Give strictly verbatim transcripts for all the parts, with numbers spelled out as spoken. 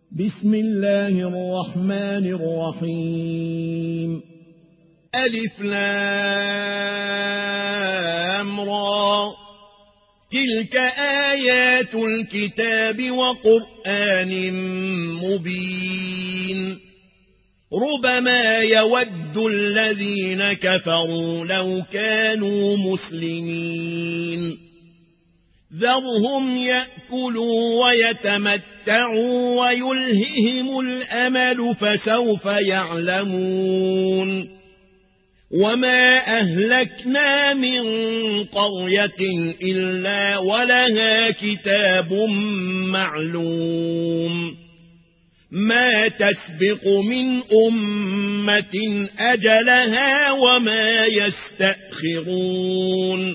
بسم الله الرحمن الرحيم. ألف لام را، تلك آيات الكتاب وقرآن مبين. ربما يود الذين كفروا لو كانوا مسلمين. ذرهم يأكلوا ويتمتعوا ويلههم الأمل فسوف يعلمون. وما أهلكنا من قرية إلا ولها كتاب معلوم. ما تسبق من أمة أجلها وما يستأخرون.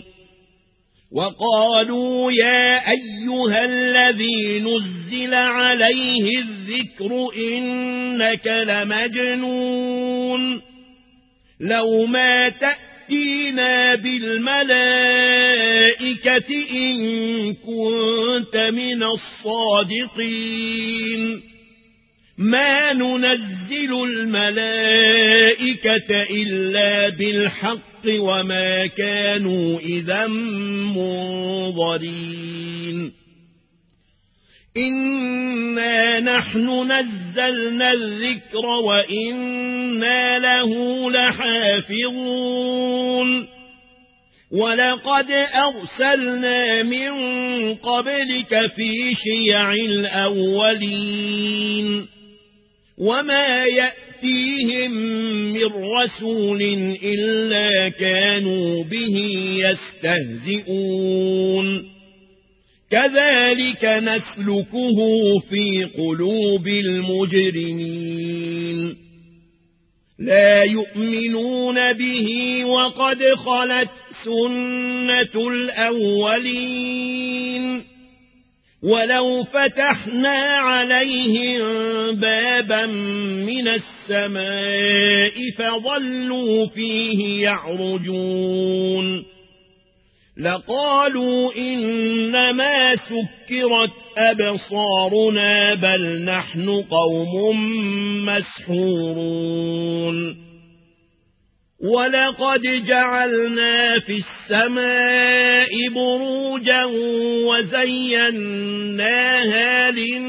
وقالوا يا أيها الذي نزل عليه الذكر إنك لمجنون. لو ما تأتينا بالملائكة إن كنت من الصادقين. ما ننزل الملائكة إلا بالحق وما كانوا إذا منظرين. إنا نحن نزلنا الذكر وإنا له لحافظون. ولقد أرسلنا من قبلك في شيع الأولين. وما يأتيهم من رسول إلا كانوا به يستهزئون. كذلك نسلكه في قلوب المجرمين. لا يؤمنون به وقد خلت سنة الأولين. ولو فتحنا عليهم بابا من السماء فظلوا فيه يعرجون لقالوا إنما سكرت أبصارنا بل نحن قوم مسحورون. ولقد جعلنا في السماء بروجا وزيناها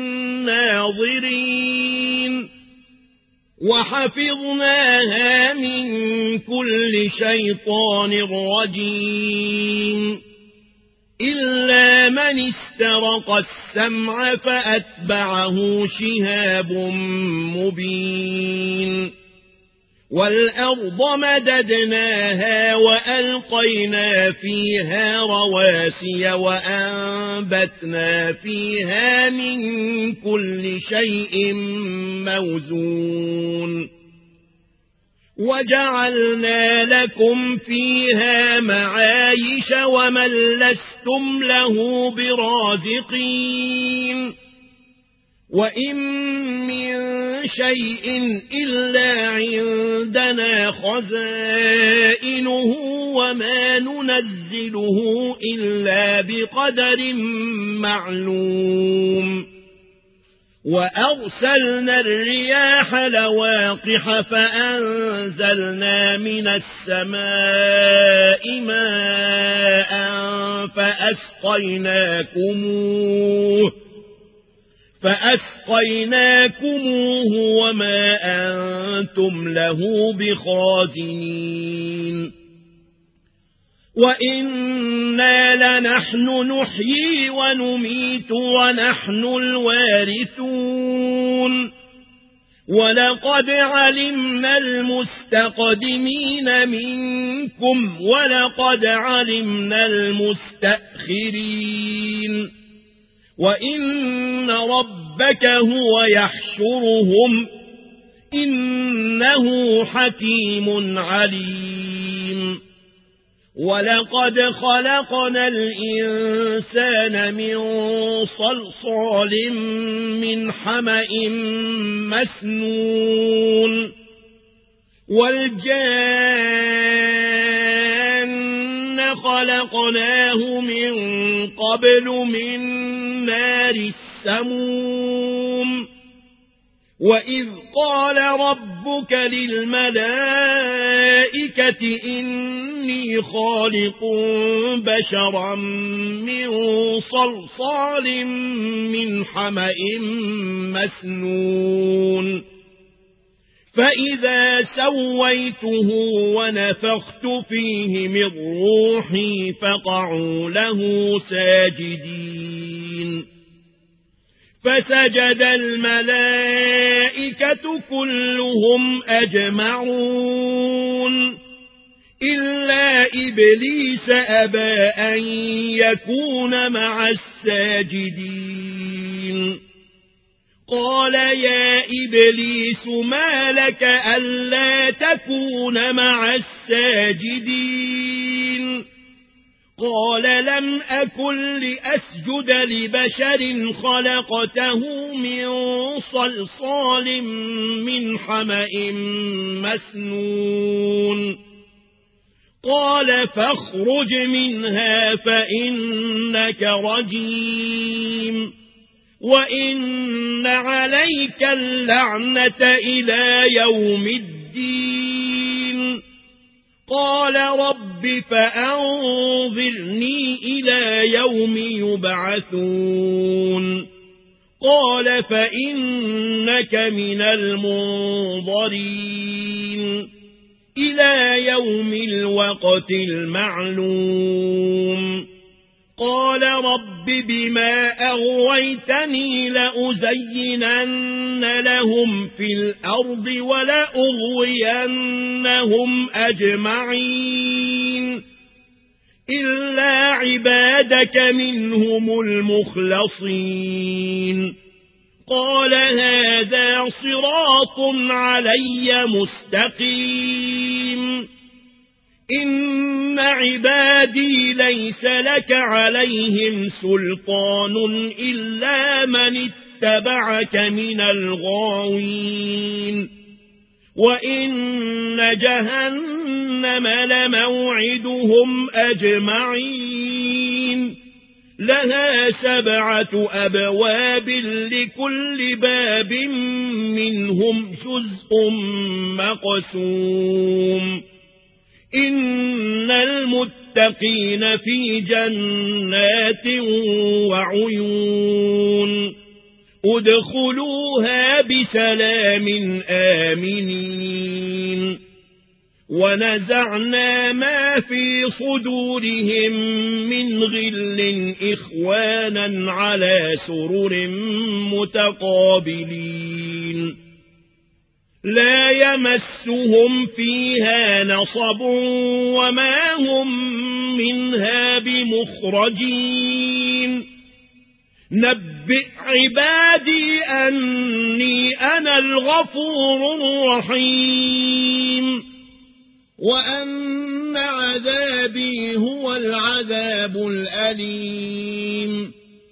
للناظرين. وحفظناها من كل شيطان رجيم. إلا من استرق السمع فأتبعه شهاب مبين. والأرض مددناها وألقينا فيها رواسي وأنبتنا فيها من كل شيء موزون. وجعلنا لكم فيها معايش ومن لستم له برازقين. وإن من شيء إلا عندنا خزائنه وما ننزله إلا بقدر معلوم. وأرسلنا الرياح لواقح فأنزلنا من السماء ماء فأسقيناكموه فأسقيناكموه وما أنتم له بخازنين. وإنا لنحن نحيي ونميت ونحن الوارثون. ولقد علمنا المستقدمين منكم ولقد علمنا المستأخرين. وإن ربك هو يحشرهم إنه حكيم عليم. ولقد خلقنا الإنسان من صلصال من حمأ مسنون. والجان خلقناه من قبل من نار السموم وإذ قال ربك للملائكة إني خالق بشرا من صلصال من حمأ مسنون فإذا سويته ونفخت فيه من روحي فقعوا له ساجدين فسجد الملائكة كلهم أجمعون إلا إبليس أبى أن يكون مع الساجدين قال يا إبليس ما لك ألا تكون مع الساجدين قال لم أكن لأسجد لبشر خلقته من صلصال من حمأ مسنون قال فاخرج منها فإنك رجيم وإن عليك اللعنة إلى يوم الدين قال رب فأنظرني إلى يوم يبعثون قال فإنك من المنظرين إلى يوم الوقت المعلوم قال رب بما أغويتني لأزينن لهم في الأرض ولأغوينهم أجمعين إلا عبادك منهم المخلصين قال هذا صراط علي مستقيم إن عبادي ليس لك عليهم سلطان إلا من اتبعك من الغاوين وإن جهنم لموعدهم أجمعين لها سبعة أبواب لكل باب منهم جزء مقسوم إن المتقين في جنات وعيون ادخلوها بسلام آمنين ونزعنا ما في صدورهم من غل إخوانا على سرر متقابلين لا يمسهم فيها نصب وما هم منها بمخرجين نبئ عبادي أني أنا الغفور الرحيم وأن عذابي هو العذاب الأليم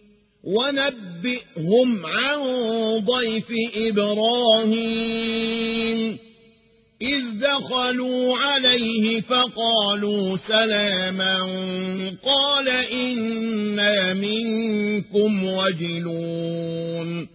ونبئهم عن ضيف إبراهيم إذ دخلوا عليه فقالوا سلاما قال إنا منكم وجلون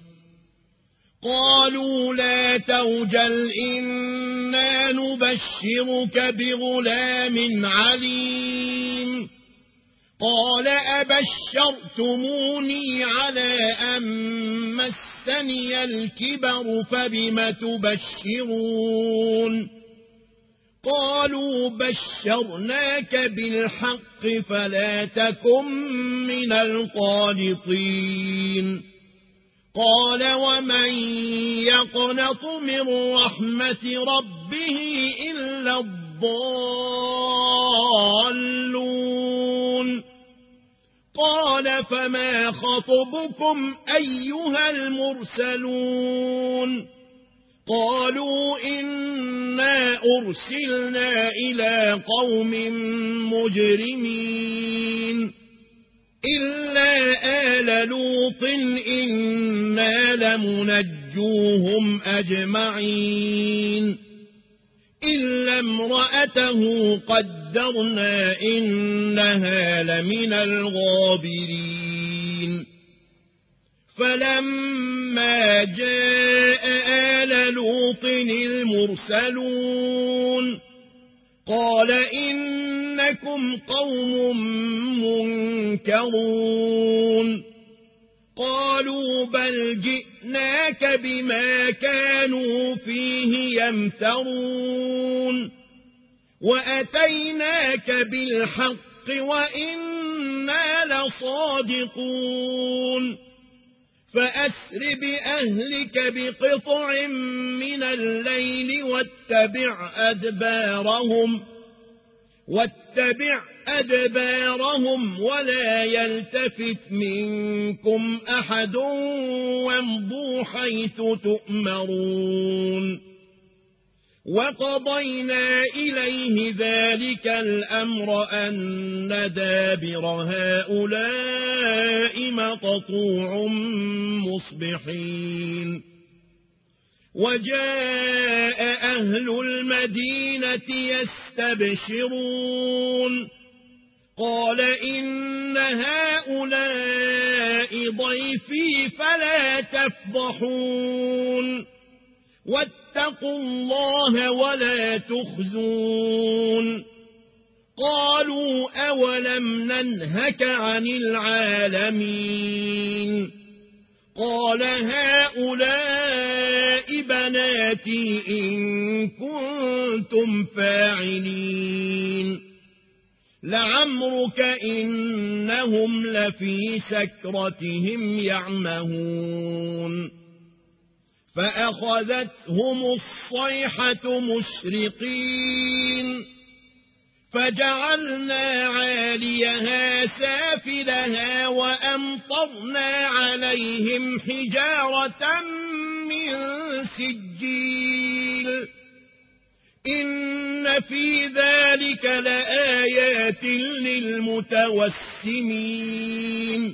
قالوا لا توجل إنا نبشرك بغلام عليم قال أبشرتموني على أن مسني الكبر فبم تبشرون قالوا بشرناك بالحق فلا تكن من القانطين قال ومن يقنط من رحمة ربه إلا الضالون قال فما خطبكم أيها المرسلون قالوا إنا أرسلنا إلى قوم مجرمين إلا آل لوط إنا لمنجوهم أجمعين إلا امرأته قدرنا إنها لمن الغابرين فلما جاء لوط المرسلون قال إنكم قوم منكرون قالوا بل جئناك بما كانوا فيه يمترون وأتيناك بالحق وإنا لصادقون فأسر بأهلك بقطع من الليل واتبع أدبارهم واتبع أدبارهم ولا يلتفت منكم أحد وامضوا حيث تؤمرون وقضينا إليه ذلك الأمر أن دابر هؤلاء مقطوع مصبحين وجاء أهل المدينة يستبشرون قال إن هؤلاء ضيفي فلا تفضحون واتقوا الله ولا تخزون قالوا أولم ننهك عن العالمين قال هؤلاء بناتي إن كنتم فاعلين لعمرك إنهم لفي سكرتهم يعمهون فأخذتهم الصيحة مشرقين فجعلنا عاليها سافلها وأمطرنا عليهم حجارة من سجيل إن في ذلك لآيات للمتوسمين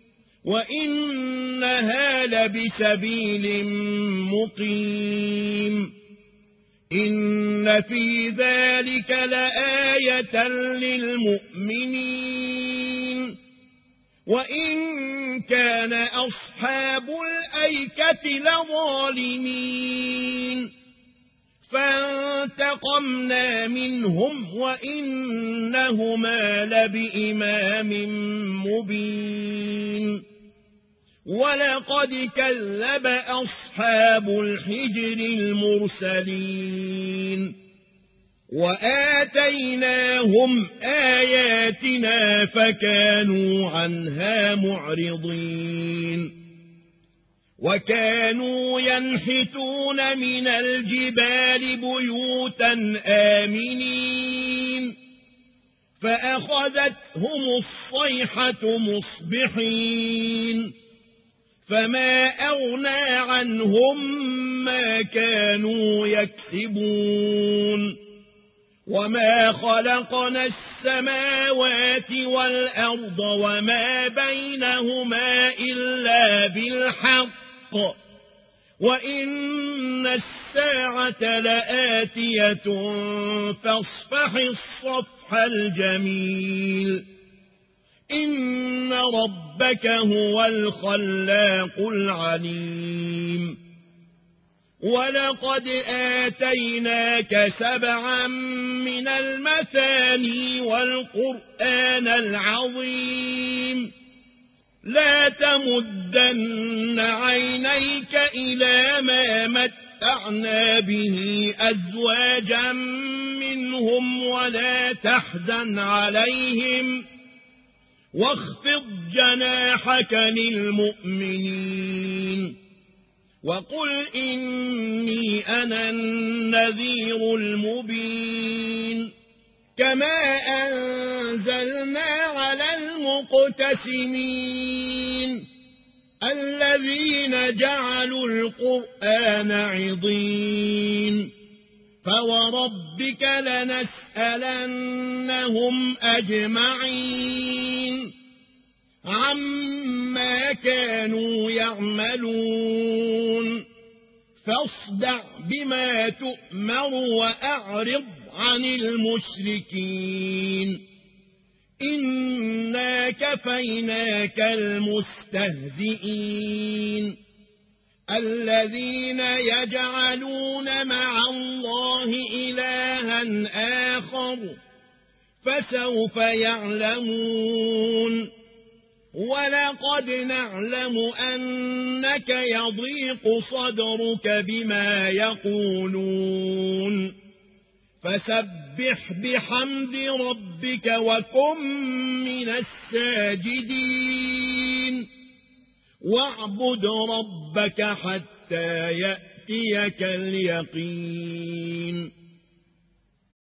وإنها لبسبيل مقيم إن في ذلك لآية للمؤمنين وإن كان أصحاب الأيكة لظالمين فانتقمنا منهم وإنهما لبإمام مبين ولقد كذب أصحاب الحجر المرسلين وآتيناهم آياتنا فكانوا عنها معرضين وكانوا ينحتون من الجبال بيوتا آمنين فأخذتهم الصيحة مصبحين فما أغنى عنهم ما كانوا يكسبون وما خلقنا السماوات والأرض وما بينهما إلا بالحق وإن الساعة لآتية فاصفح الصفح الجميل إن ربك هو الخلاق العليم ولقد آتيناك سبعا من المثاني والقرآن العظيم لا تمدن عينيك إلى ما متعنا به أزواجا منهم ولا تحزن عليهم واخفض جناحك للمؤمنين وقل إني أنا النذير المبين كما أنزلنا على المقتسمين الذين جعلوا القرآن عضين فوربك لنسألنهم أجمعين عما كانوا يعملون فاصدع بما تؤمر وأعرض عن المشركين إنا كفيناك المستهزئين الذين يجعلون مع الله إلها آخر فسوف يعلمون ولقد نعلم أنك يضيق صدرك بما يقولون فسبح بحمد ربك وكن من الساجدين واعبد ربك حتى يأتيك اليقين